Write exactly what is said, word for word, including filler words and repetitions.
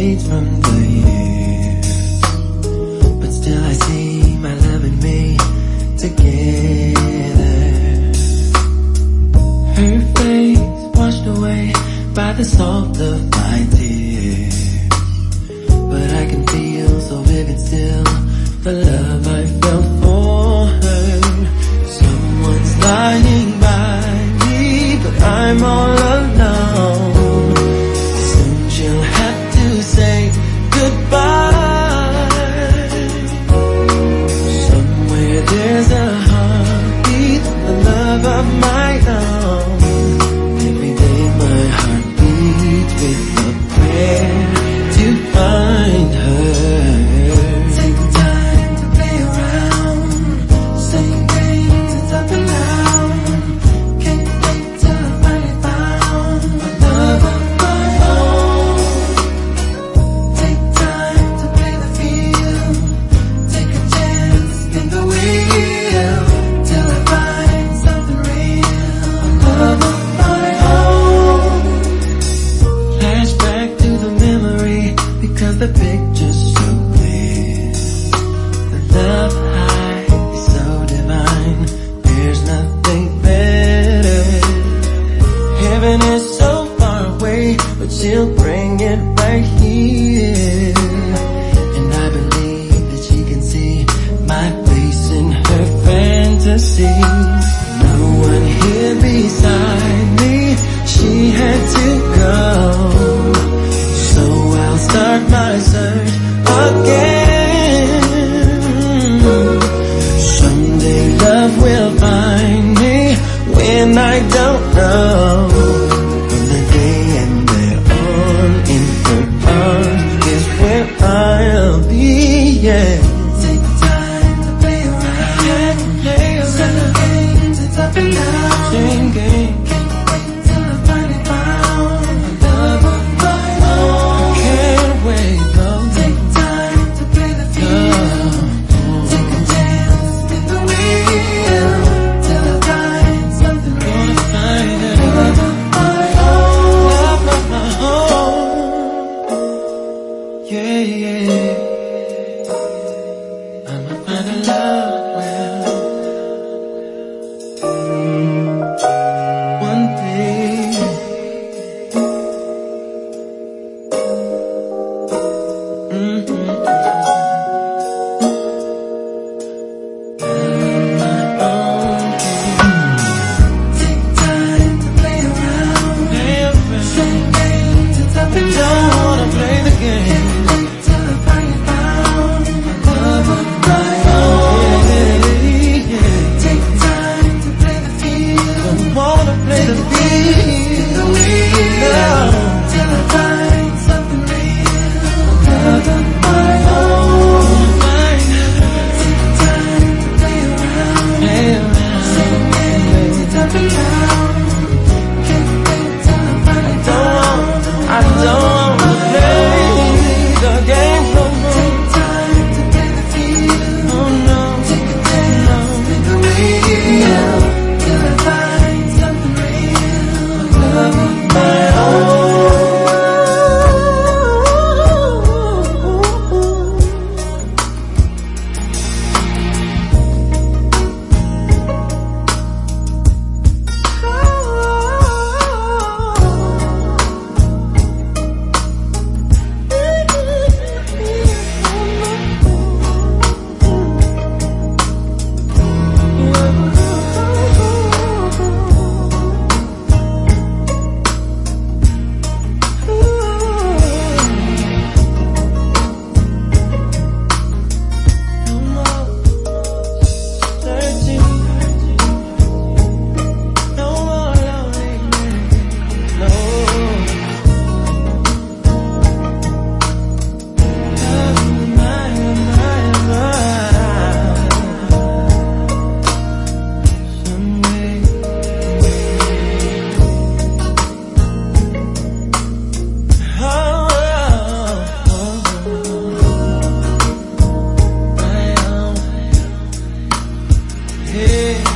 fades from the years, but still I see my love and me together. Her face washed away by the salt of my tears, but I can feel so vivid still the love I felt for her. Someone's lying by me, but I'm all alone. Soon she'll have to say goodbye. Somewhere there's a heartbeat, the love of my own. Every day my heart beats with a prayer to find her. Take the time to play around, saying things that's up and down. Can't wait till I find it found, a love of my own. Take time to play the field, take a chance, spin the wheel, till I find something real, a love of my own. Flashback to the memory, because the picture's so clear. The love high is so divine, there's nothing better. Heaven is so far away, but she'll bring it right here. And I believe that she can see my face in her fantasy. No one here beside me, she had to go. So I'll start my search again. Someday love will find me when I don't know. From the day and there on, in her arms is where I'll be, yeah. Take the time to play around, sing games, it's up and down. Sing games. Can't wait till I find it found, a love of my own. Can't wait, though. Take time to play the field, take a chance, spin the wheel, till I find something real, a love of my own, love of my own. Yeah, yeah. I'ma find a love well. One day. Mm-hmm. Take time to play around, sing games, it's up and down. Don't wanna play the game. Can't wait till I find it found, a love of my own. Take time to play the field, don't wanna play the field, the wheel, till I find something real, a love of my own. Take time to play around, sing games, it's up and down. Can't wait till I find it found, I don't wanna play the game no more. Take time to play the field, oh no. Take a chance, spin the wheel, till I find something real, a love of my own. Yeah.